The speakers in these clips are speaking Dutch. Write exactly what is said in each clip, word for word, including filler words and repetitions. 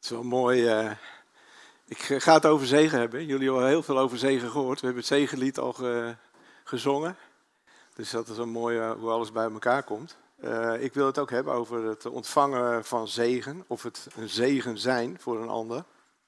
Het is wel mooi. Uh, ik ga het over zegen hebben. Jullie hebben al heel veel over zegen gehoord. We hebben het zegenlied al ge, gezongen. Dus dat is wel mooi uh, hoe alles bij elkaar komt. Uh, ik wil het ook hebben over het ontvangen van zegen. Of het een zegen zijn voor een ander.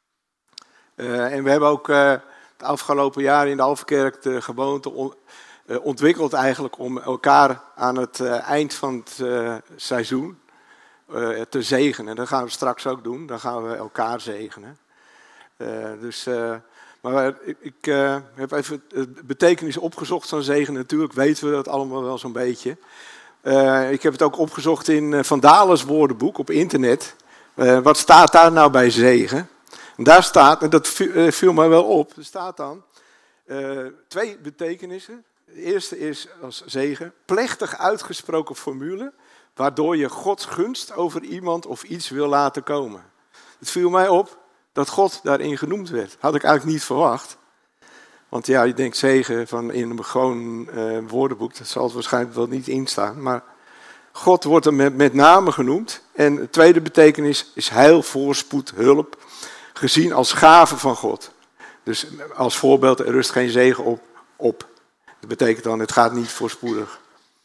Uh, en we hebben ook uh, het afgelopen jaar in de Alphenkerk de gewoonte on, uh, ontwikkeld eigenlijk om elkaar aan het uh, eind van het uh, seizoen uh, te zegenen. Dat gaan we straks ook doen. Dan gaan we elkaar zegenen. Uh, dus, uh, maar ik, ik uh, heb even de betekenis opgezocht van zegen. Natuurlijk weten we dat allemaal wel zo'n beetje. Uh, ik heb het ook opgezocht in uh, Van Dalens woordenboek op internet. Uh, wat staat daar nou bij zegen? En daar staat, en dat viel, uh, viel mij wel op, er staat dan uh, twee betekenissen. De eerste is als zegen, plechtig uitgesproken formule, waardoor je Gods gunst over iemand of iets wil laten komen. Het viel mij op dat God daarin genoemd werd. Had ik eigenlijk niet verwacht. Want ja, je denkt zegen van in een gewoon uh, woordenboek, dat zal het waarschijnlijk wel niet in staan. Maar God wordt er met, met name genoemd. En de tweede betekenis is heil, voorspoed, hulp, gezien als gave van God. Dus als voorbeeld, er rust geen zegen op. op. Dat betekent dan, het gaat niet voorspoedig.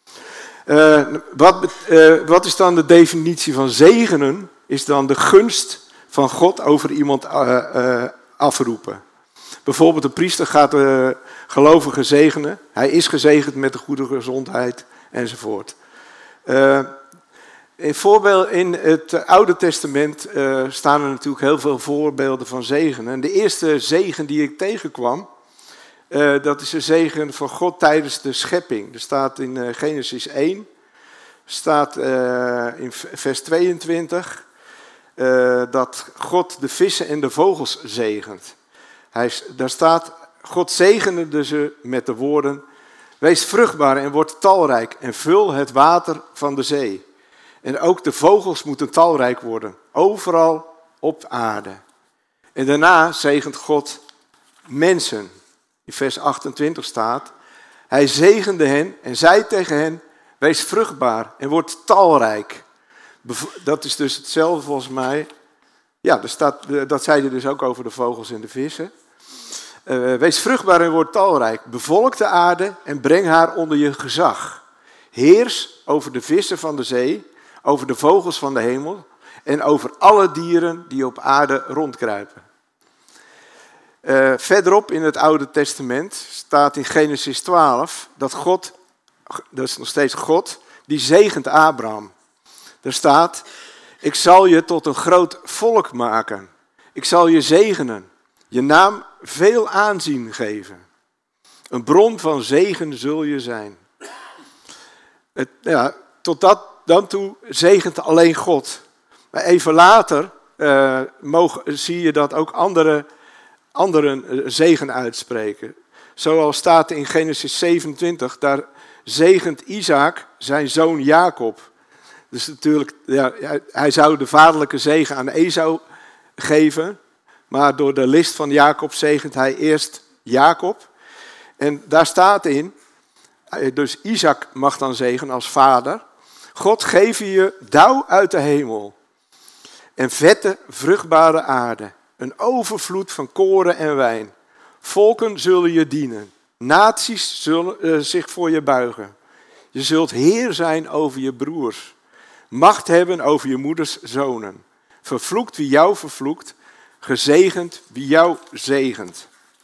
Uh, wat, uh, wat is dan de definitie van zegenen? Is dan de gunst van God over iemand uh, uh, afroepen. Bijvoorbeeld de priester gaat de gelovige zegenen. Hij is gezegend met de goede gezondheid enzovoort. Uh, in, voorbeeld, in het Oude Testament uh, staan er natuurlijk heel veel voorbeelden van zegenen. En de eerste zegen die ik tegenkwam, uh, dat is de zegen van God tijdens de schepping. Er staat in uh, Genesis één, staat uh, in vers tweeëntwintig, uh, dat God de vissen en de vogels zegent. Hij, daar staat, God zegende ze met de woorden, wees vruchtbaar en word talrijk en vul het water van de zee. En ook de vogels moeten talrijk worden, overal op aarde. En daarna zegent God mensen. In vers achtentwintig staat, hij zegende hen en zei tegen hen, wees vruchtbaar en word talrijk. Dat is dus hetzelfde volgens mij. Ja, er staat, dat zei hij dus ook over de vogels en de vissen. Uh, wees vruchtbaar en word talrijk. Bevolk de aarde en breng haar onder je gezag. Heers over de vissen van de zee, over de vogels van de hemel en over alle dieren die op aarde rondkruipen. Uh, verderop in het Oude Testament staat in Genesis twaalf dat God, dat is nog steeds God, die zegent Abraham. Er staat, ik zal je tot een groot volk maken. Ik zal je zegenen. Je naam veel aanzien geven. Een bron van zegen zul je zijn. Het, ja, tot dat, dan toe zegent alleen God. Maar even later uh, mogen, zie je dat ook andere, anderen zegen uitspreken. Zoals staat in Genesis zevenentwintig, daar zegent Isaac zijn zoon Jacob. Dus natuurlijk, ja, hij zou de vaderlijke zegen aan Esau geven. Maar door de list van Jacob zegent hij eerst Jacob. En daar staat in, dus Isaac mag dan zegenen als vader. God geef je dauw uit de hemel. En vette, vruchtbare aarde. Een overvloed van koren en wijn. Volken zullen je dienen. Naties zullen uh, zich voor je buigen. Je zult heer zijn over je broers. Macht hebben over je moeders zonen. Vervloekt wie jou vervloekt. Gezegend wie jou zegent.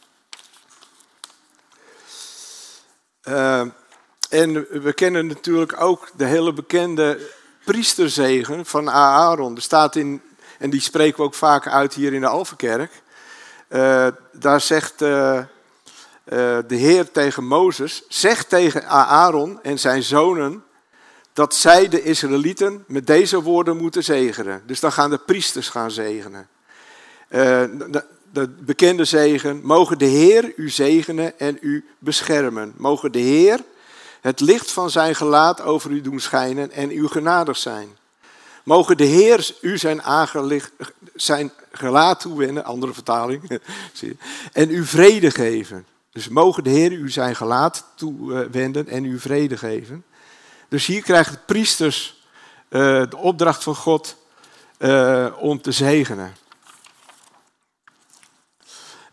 Uh, en we kennen natuurlijk ook de hele bekende priesterzegen van Aaron. Er staat in, en die spreken we ook vaak uit hier in de Alphenkerk. Uh, daar zegt uh, uh, de Heer tegen Mozes, zeg tegen Aaron en zijn zonen dat zij de Israëlieten met deze woorden moeten zegenen. Dus dan gaan de priesters gaan zegenen. Uh, de, de bekende zegen, mogen de Heer u zegenen en u beschermen. Mogen de Heer het licht van zijn gelaat over u doen schijnen en u genadig zijn. Mogen de Heer u zijn, aangelicht, zijn gelaat toewenden, andere vertaling, en u vrede geven. Dus mogen de Heer u zijn gelaat toewenden en u vrede geven. Dus hier krijgen de priesters uh, de opdracht van God uh, om te zegenen.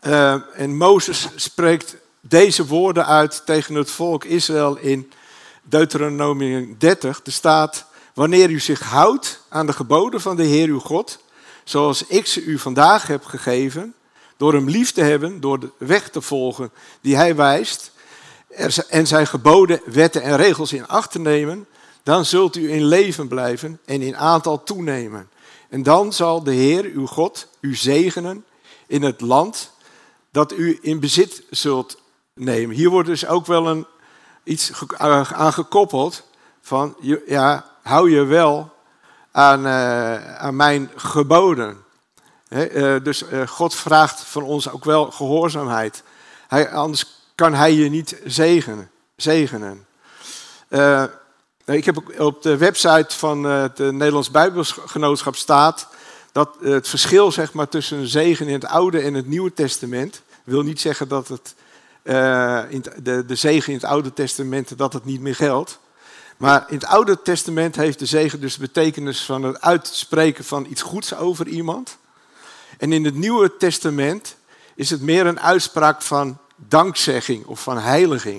Uh, en Mozes spreekt deze woorden uit tegen het volk Israël in Deuteronomium dertig. Er staat, wanneer u zich houdt aan de geboden van de Heer uw God, zoals ik ze u vandaag heb gegeven, door hem lief te hebben, door de weg te volgen die hij wijst, en zijn geboden, wetten en regels in acht te nemen, dan zult u in leven blijven en in aantal toenemen. En dan zal de Heer uw God u zegenen in het land dat u in bezit zult nemen. Hier wordt dus ook wel een, iets aan gekoppeld van, ja, hou je wel aan, uh, aan mijn geboden. He, uh, dus uh, God vraagt van ons ook wel gehoorzaamheid. Hij, anders kan hij je niet zegenen. zegenen. Uh, ik heb op de website van uh, het Nederlands Bijbelgenootschap staat dat uh, het verschil, zeg maar, tussen een zegen in het Oude en het Nieuwe Testament wil niet zeggen dat het, uh, in de, de zegen in het Oude Testament dat het niet meer geldt. Maar in het Oude Testament heeft de zegen dus de betekenis van het uitspreken van iets goeds over iemand. En in het Nieuwe Testament is het meer een uitspraak van dankzegging of van heiliging.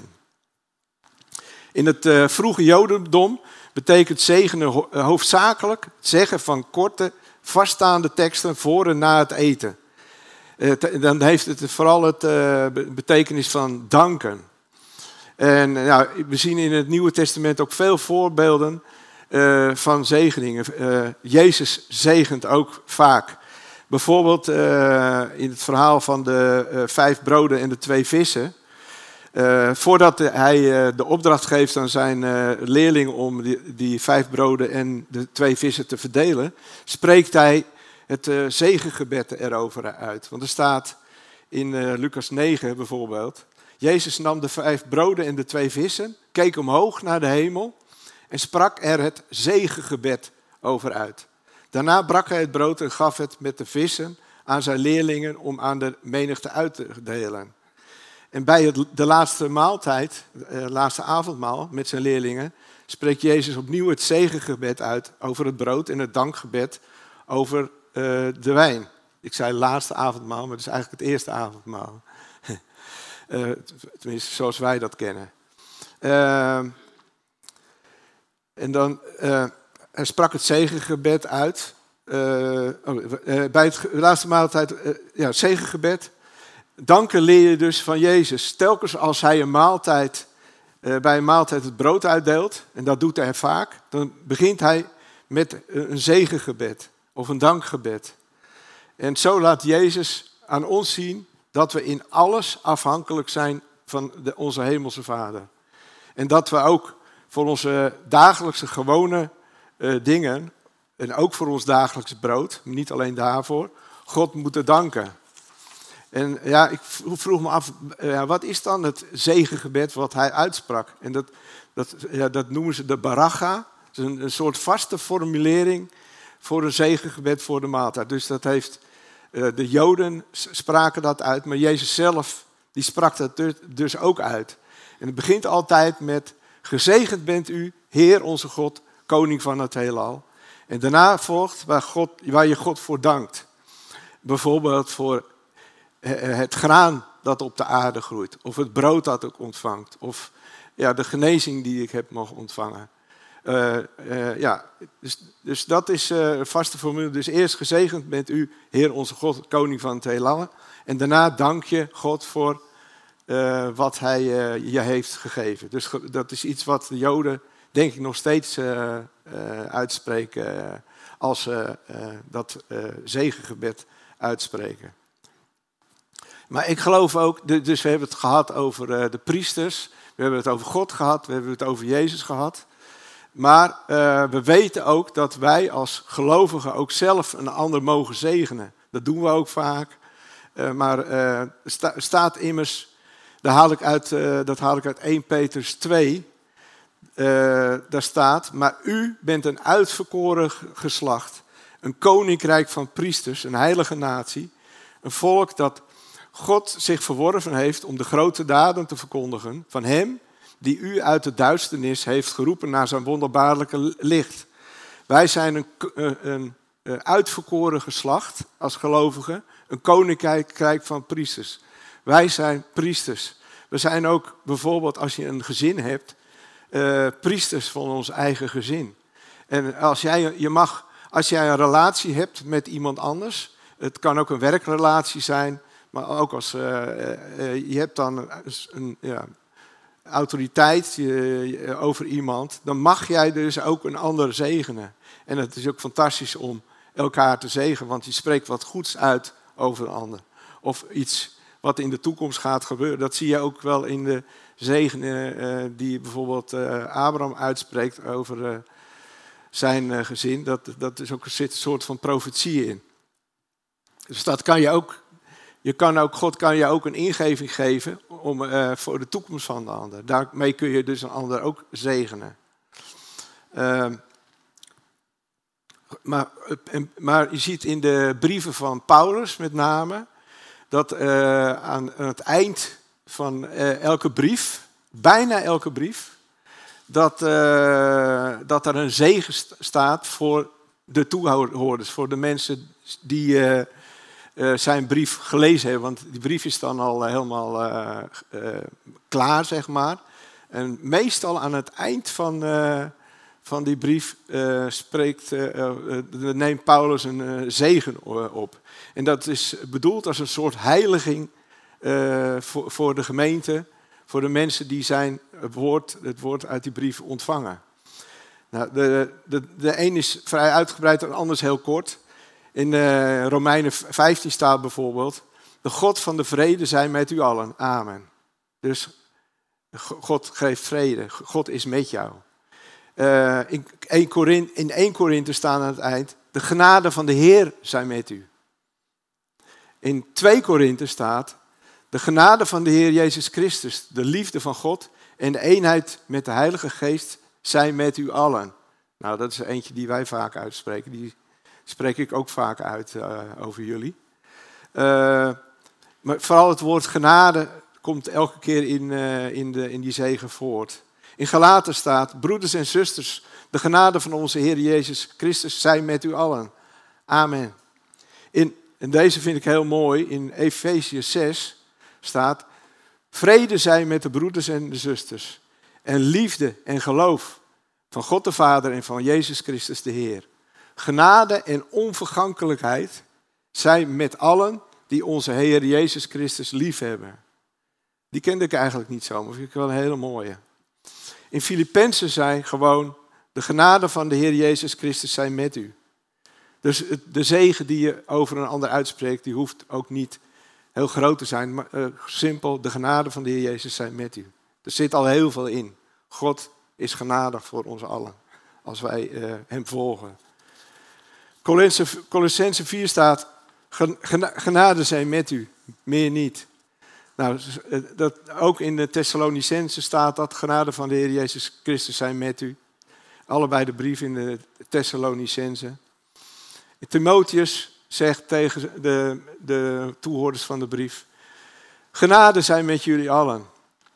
In het uh, vroege Jodendom betekent zegenen ho- hoofdzakelijk het zeggen van korte, vaststaande teksten voor en na het eten. Uh, t- dan heeft het vooral het uh, betekenis van danken. En uh, nou, we zien in het Nieuwe Testament ook veel voorbeelden uh, van zegeningen. Uh, Jezus zegent ook vaak. Bijvoorbeeld uh, in het verhaal van de uh, vijf broden en de twee vissen. Uh, voordat hij uh, de opdracht geeft aan zijn uh, leerling om die, die vijf broden en de twee vissen te verdelen, spreekt hij het uh, zegengebed erover uit. Want er staat in uh, Lucas negen bijvoorbeeld, Jezus nam de vijf broden en de twee vissen, keek omhoog naar de hemel en sprak er het zegengebed over uit. Daarna brak hij het brood en gaf het met de vissen aan zijn leerlingen om aan de menigte uit te delen. En bij het, de laatste maaltijd, het laatste avondmaal met zijn leerlingen, spreekt Jezus opnieuw het zegengebed uit over het brood en het dankgebed over uh, de wijn. Ik zei laatste avondmaal, maar het is eigenlijk het eerste avondmaal. uh, tenminste, zoals wij dat kennen. Uh, en dan, uh, hij sprak het zegengebed uit. Uh, oh, uh, bij het laatste maaltijd, uh, ja, het zegengebed. Danken leer je dus van Jezus. Telkens als hij een maaltijd, uh, bij een maaltijd het brood uitdeelt, en dat doet hij vaak, dan begint hij met een zegengebed of een dankgebed. En zo laat Jezus aan ons zien dat we in alles afhankelijk zijn van de, onze hemelse Vader. En dat we ook voor onze dagelijkse gewone uh, dingen, en ook voor ons dagelijks brood, niet alleen daarvoor, God moeten danken. En ja, ik vroeg me af, ja, wat is dan het zegengebed wat hij uitsprak? En dat, dat, ja, dat noemen ze de baracha. Het is een, een soort vaste formulering voor een zegengebed voor de maaltijd. Dus dat heeft, uh, de Joden spraken dat uit, maar Jezus zelf die sprak dat dus, dus ook uit. En het begint altijd met, gezegend bent u, Heer onze God, koning van het heelal. En daarna volgt waar, God, waar je God voor dankt. Bijvoorbeeld voor het graan dat op de aarde groeit. Of het brood dat ik ontvangt. Of ja, de genezing die ik heb mogen ontvangen. Uh, uh, ja, dus, dus dat is uh, een vaste formule. Dus eerst gezegend bent u, Heer onze God, koning van het heelal. En daarna dank je God voor uh, wat hij uh, je heeft gegeven. Dus dat is iets wat de Joden, denk ik, nog steeds uh, uh, uitspreken. Uh, als ze uh, uh, dat uh, zegengebed uitspreken. Maar ik geloof ook, dus we hebben het gehad over de priesters, we hebben het over God gehad, we hebben het over Jezus gehad. Maar uh, we weten ook dat wij als gelovigen ook zelf een ander mogen zegenen. Dat doen we ook vaak. Uh, maar uh, sta, staat immers, daar haal ik uit, uh, dat haal ik uit eerste Petrus twee. Uh, daar staat, maar u bent een uitverkoren geslacht, een koninkrijk van priesters, een heilige natie, een volk dat God zich verworven heeft om de grote daden te verkondigen van hem die u uit de duisternis heeft geroepen naar zijn wonderbaarlijke licht. Wij zijn een, een uh, uitverkoren geslacht als gelovigen. Een koninkrijk van priesters. Wij zijn priesters. We zijn ook bijvoorbeeld, als je een gezin hebt, uh, priesters van ons eigen gezin. En als jij, je mag, als jij een relatie hebt met iemand anders, het kan ook een werkrelatie zijn, maar ook als uh, uh, je hebt dan een ja, autoriteit uh, over iemand, dan mag jij dus ook een ander zegenen. En het is ook fantastisch om elkaar te zegenen, want je spreekt wat goeds uit over een ander. Of iets wat in de toekomst gaat gebeuren. Dat zie je ook wel in de zegenen uh, die bijvoorbeeld uh, Abraham uitspreekt over uh, zijn uh, gezin. Dat, dat is ook, er zit een soort van profetie in. Dus dat kan je ook, je kan ook, God kan je ook een ingeving geven om, uh, voor de toekomst van de ander. Daarmee kun je dus een ander ook zegenen. Uh, maar, maar je ziet in de brieven van Paulus met name, dat uh, aan het eind van uh, elke brief, bijna elke brief, dat, uh, dat er een zegen staat voor de toehoorders, voor de mensen die uh, uh, zijn brief gelezen hebben. Want die brief is dan al helemaal uh, uh, klaar, zeg maar. En meestal aan het eind van, uh, van die brief uh, spreekt, uh, uh, neemt Paulus een uh, zegen op. En dat is bedoeld als een soort heiliging uh, voor, voor de gemeente, voor de mensen die zijn het woord, het woord uit die brief ontvangen. Nou, de, de, de een is vrij uitgebreid en de ander is heel kort. In uh, Romeinen vijftien staat bijvoorbeeld: de God van de vrede zij met u allen. Amen. Dus God geeft vrede. God is met jou. Uh, in, één Korinthe, in één Korinthe staan aan het eind: de genade van de Heer zij met u. In twee Korinthe staat: de genade van de Heer Jezus Christus, de liefde van God en de eenheid met de Heilige Geest zijn met u allen. Nou, dat is er eentje die wij vaak uitspreken. Die spreek ik ook vaak uit uh, over jullie. Uh, maar vooral het woord genade komt elke keer in, uh, in, de, in die zegen voort. In Galaten staat: broeders en zusters, de genade van onze Heer Jezus Christus zijn met u allen. Amen. In, en deze vind ik heel mooi. In Efesiërs zes staat: vrede zij met de broeders en de zusters. En liefde en geloof van God de Vader en van Jezus Christus de Heer. Genade en onvergankelijkheid zijn met allen die onze Heer Jezus Christus lief hebben. Die kende ik eigenlijk niet zo, maar vind ik wel een hele mooie. In Filippenzen zei gewoon: de genade van de Heer Jezus Christus zijn met u. Dus de zegen die je over een ander uitspreekt, die hoeft ook niet heel groot te zijn, maar uh, simpel: de genade van de Heer Jezus zijn met u. Er zit al heel veel in. God is genadig voor ons allen, als wij uh, hem volgen. Colossenzen vier staat: genade zijn met u, meer niet. Nou, dat, ook in de Thessalonicenzen staat dat: genade van de Heer Jezus Christus zijn met u. Allebei de brief in de Thessalonicenzen. Timotheus zegt tegen de, de toehoorders van de brief: genade zijn met jullie allen.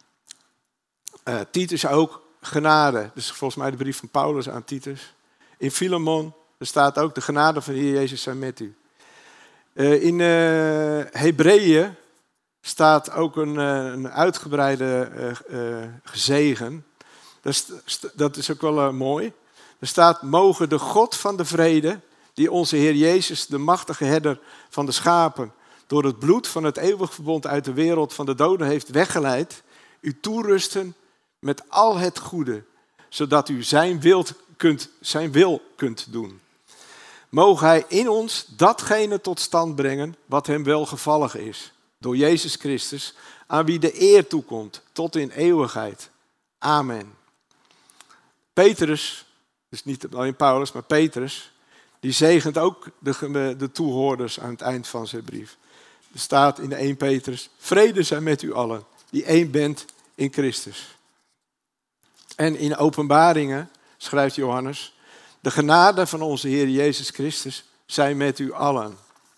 Uh, Titus ook: genade. Dus volgens mij de brief van Paulus aan Titus. In Filemon, er staat ook: de genade van de Heer Jezus zijn met u. Uh, in uh, Hebreeën staat ook een, uh, een uitgebreide uh, uh, gezegen. Dat is, dat is ook wel uh, mooi. Er staat: mogen de God van de vrede, die onze Heer Jezus, de machtige herder van de schapen, door het bloed van het eeuwig verbond uit de wereld van de doden heeft weggeleid, u toerusten met al het goede, zodat u zijn wil kunt, zijn wil kunt doen. Mogen hij in ons datgene tot stand brengen wat hem welgevallig is, door Jezus Christus, aan wie de eer toekomt, tot in eeuwigheid. Amen. Petrus, dus niet alleen Paulus, maar Petrus, die zegent ook de, de toehoorders aan het eind van zijn brief. Er staat in de eerste Petrus: vrede zijn met u allen, die één bent in Christus. En in Openbaringen schrijft Johannes: de genade van onze Heer Jezus Christus zijn met u allen.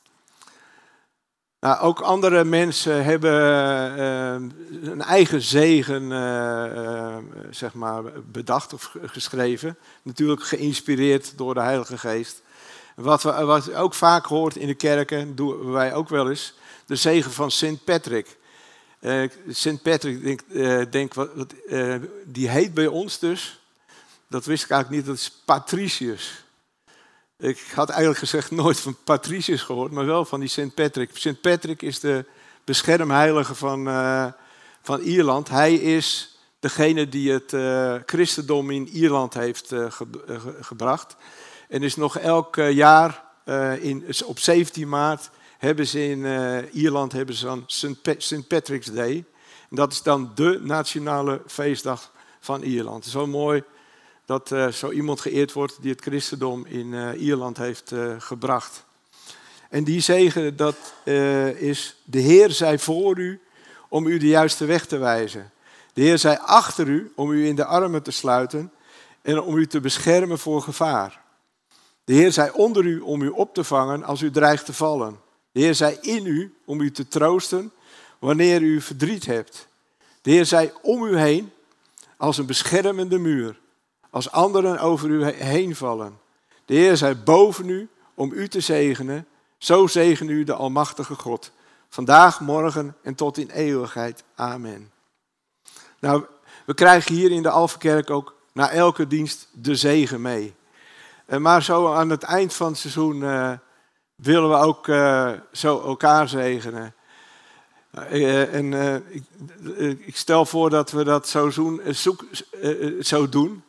Nou, ook andere mensen hebben uh, een eigen zegen uh, uh, zeg maar bedacht of geschreven. Natuurlijk geïnspireerd door de Heilige Geest. Wat, we, wat je ook vaak hoort in de kerken, doen wij ook wel eens, de zegen van Sint Patrick. Uh, Sint Patrick, denk, uh, denk, wat, wat, uh, die heet bij ons dus, dat wist ik eigenlijk niet, dat is Patricius. Ik had eigenlijk gezegd nooit van Patricius gehoord, maar wel van die Sint Patrick. Sint Patrick is de beschermheilige van, uh, van Ierland. Hij is degene die het uh, christendom in Ierland heeft uh, ge, uh, gebracht. En is nog elk uh, jaar, uh, in, op zeventien maart, hebben ze in uh, Ierland hebben ze dan Sint Patrick's Day. En dat is dan de nationale feestdag van Ierland. Het is wel mooi dat uh, zo iemand geëerd wordt die het christendom in uh, Ierland heeft uh, gebracht. En die zegen, dat uh, is: de Heer zij voor u om u de juiste weg te wijzen. De Heer zij achter u om u in de armen te sluiten en om u te beschermen voor gevaar. De Heer zij onder u om u op te vangen als u dreigt te vallen. De Heer zij in u om u te troosten wanneer u verdriet hebt. De Heer zij om u heen als een beschermende muur, als anderen over u heen vallen. De Heer zij boven u om u te zegenen. Zo zegen u de almachtige God. Vandaag, morgen en tot in eeuwigheid. Amen. Nou, we krijgen hier in de Alphenkerk ook na elke dienst de zegen mee. Maar zo aan het eind van het seizoen uh, willen we ook uh, zo elkaar zegenen. Uh, en uh, ik, uh, ik stel voor dat we dat zo, zoen, uh, zoek, uh, zo doen.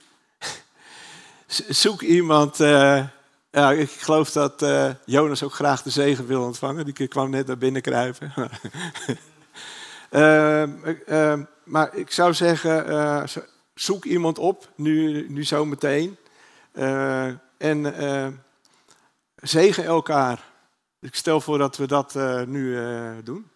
Zoek iemand. Uh, ja, ik geloof dat uh, Jonas ook graag de zegen wil ontvangen. Die kwam net naar binnen kruipen. uh, uh, maar ik zou zeggen, uh, zoek iemand op, nu, nu zo meteen. Uh, en uh, zegen elkaar. Ik stel voor dat we dat uh, nu uh, doen.